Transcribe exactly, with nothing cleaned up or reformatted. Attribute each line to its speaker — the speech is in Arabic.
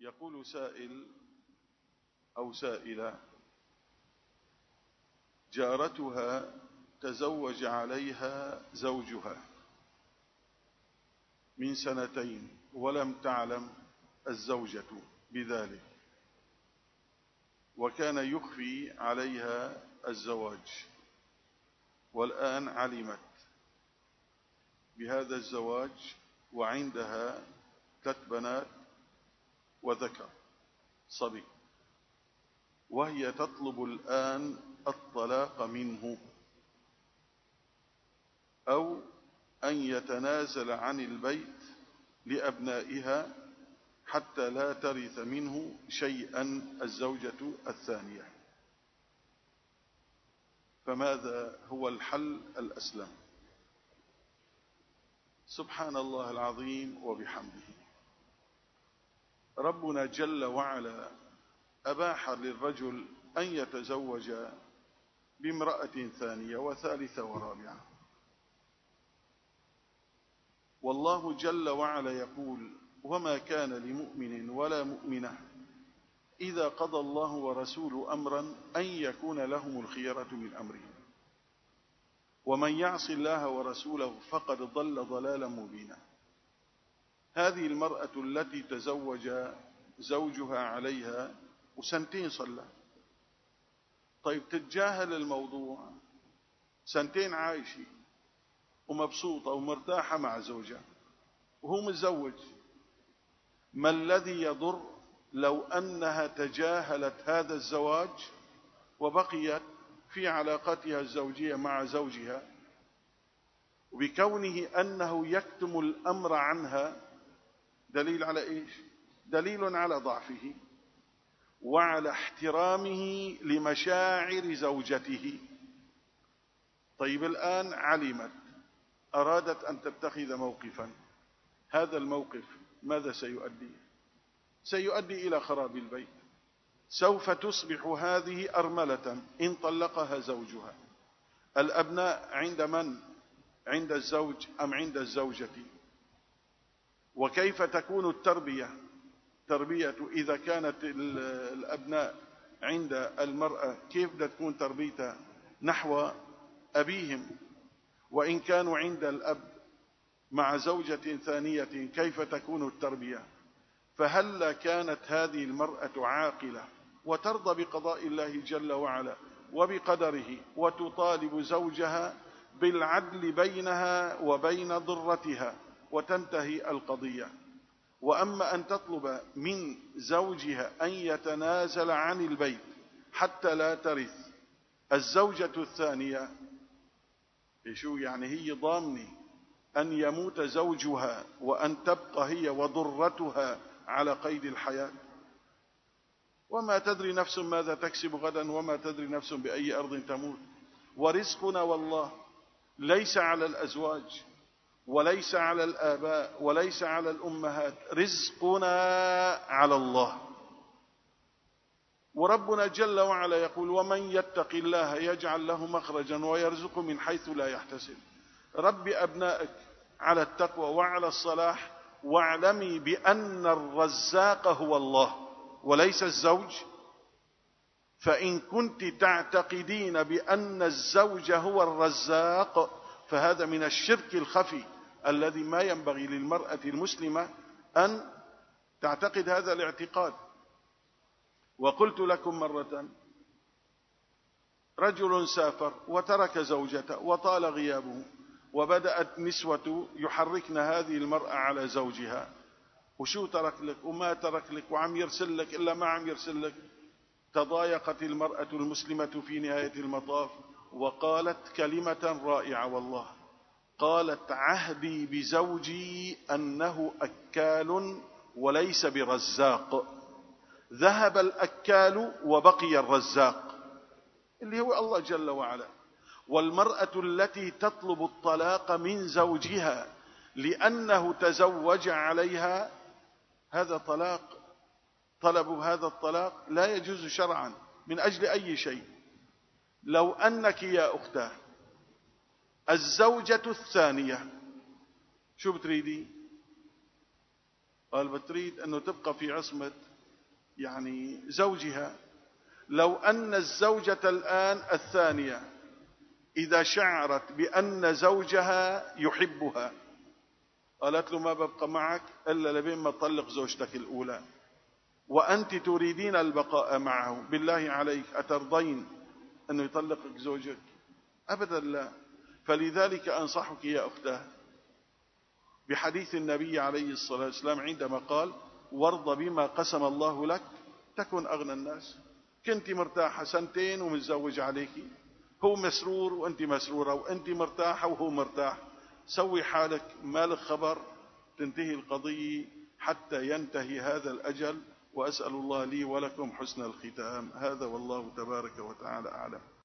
Speaker 1: يقول سائل أو سائلة: جارتها تزوج عليها زوجها من سنتين ولم تعلم الزوجة بذلك، وكان يخفي عليها الزواج، والآن علمت بهذا الزواج وعندها ثلاث بنات وذكر صبي، وهي تطلب الآن الطلاق منه أو أن يتنازل عن البيت لأبنائها حتى لا ترث منه شيئا الزوجة الثانية، فماذا هو الحل الأسلم؟ سبحان الله العظيم وبحمده، ربنا جل وعلا أباح للرجل أن يتزوج بامرأة ثانية وثالثة ورابعة، والله جل وعلا يقول: وما كان لمؤمن ولا مؤمنة إذا قضى الله ورسوله أمرا أن يكون لهم الخيرة من أمرهم، ومن يعص الله ورسوله فقد ضل ضلالا مبينا. هذه المرأة التي تزوج زوجها عليها وسنتين صلى، طيب تتجاهل الموضوع، سنتين عايشة ومبسوطة ومرتاحة مع زوجها وهو متزوج، ما الذي يضر لو أنها تجاهلت هذا الزواج وبقيت في علاقتها الزوجية مع زوجها، وبكونه أنه يكتم الأمر عنها دليل على إيش؟ دليل على ضعفه وعلى احترامه لمشاعر زوجته. طيب الآن علمت، أرادت أن تتخذ موقفا، هذا الموقف ماذا سيؤدي؟ سيؤدي إلى خراب البيت، سوف تصبح هذه أرملة إن طلقها زوجها. الأبناء عند من؟ عند الزوج أم عند الزوجة؟ وكيف تكون التربية تربية إذا كانت الأبناء عند المرأة؟ كيف بدها تكون تربيتها نحو أبيهم؟ وإن كانوا عند الأب مع زوجة ثانية كيف تكون التربية؟ فهل كانت هذه المرأة عاقلة وترضى بقضاء الله جل وعلا وبقدره وتطالب زوجها بالعدل بينها وبين ضرتها وتنتهي القضية؟ وأما أن تطلب من زوجها أن يتنازل عن البيت حتى لا ترث الزوجة الثانية، شو يعني؟ هي ضامنة أن يموت زوجها وأن تبقى هي وضرتها على قيد الحياة؟ وما تدري نفس ماذا تكسب غدا، وما تدري نفس بأي أرض تموت. ورزقنا والله ليس على الأزواج وليس على الآباء وليس على الأمهات، رزقنا على الله. وربنا جل وعلا يقول: ومن يتق الله يجعل له مخرجا ويرزقه من حيث لا يحتسب. رب أبنائك على التقوى وعلى الصلاح، واعلمي بأن الرزاق هو الله وليس الزوج. فإن كنت تعتقدين بأن الزوج هو الرزاق فهذا من الشرك الخفي الذي ما ينبغي للمرأة المسلمة أن تعتقد هذا الاعتقاد. وقلت لكم مرة: رجل سافر وترك زوجته وطال غيابه، وبدأت نسوة يحركن هذه المرأة على زوجها، وشو ترك لك وما ترك لك وعم يرسل لك إلا ما عم يرسل لك. تضايقت المرأة المسلمة في نهاية المطاف وقالت كلمة رائعة والله، قالت: عهدي بزوجي أنه أكال وليس برزاق، ذهب الأكال وبقي الرزاق اللي هو الله جل وعلا. والمرأة التي تطلب الطلاق من زوجها لأنه تزوج عليها، هذا طلاق، طلب هذا الطلاق لا يجوز شرعا من أجل أي شيء. لو أنك يا أختاه الزوجة الثانية شو بتريدي؟ قال: بتريد أنه تبقى في عصمة يعني زوجها. لو أن الزوجة الآن الثانية إذا شعرت بأن زوجها يحبها قالت له ما ببقى معك إلا لبين ما تطلق زوجتك الأولى، وأنت تريدين البقاء معه، بالله عليك أترضين أنه يطلقك زوجك؟ أبدا لا. فلذلك أنصحك يا أختاه بحديث النبي عليه الصلاة والسلام عندما قال وارض بما قسم الله لك تكن أغنى الناس. كنت مرتاحة سنتين ومتزوج عليك، هو مسرور وأنت مسرورة، وأنت مرتاحة وهو مرتاح، سوي حالك مالك خبر، تنتهي القضية حتى ينتهي هذا الأجل. وأسأل الله لي ولكم حسن الختام. هذا والله تبارك وتعالى أعلم.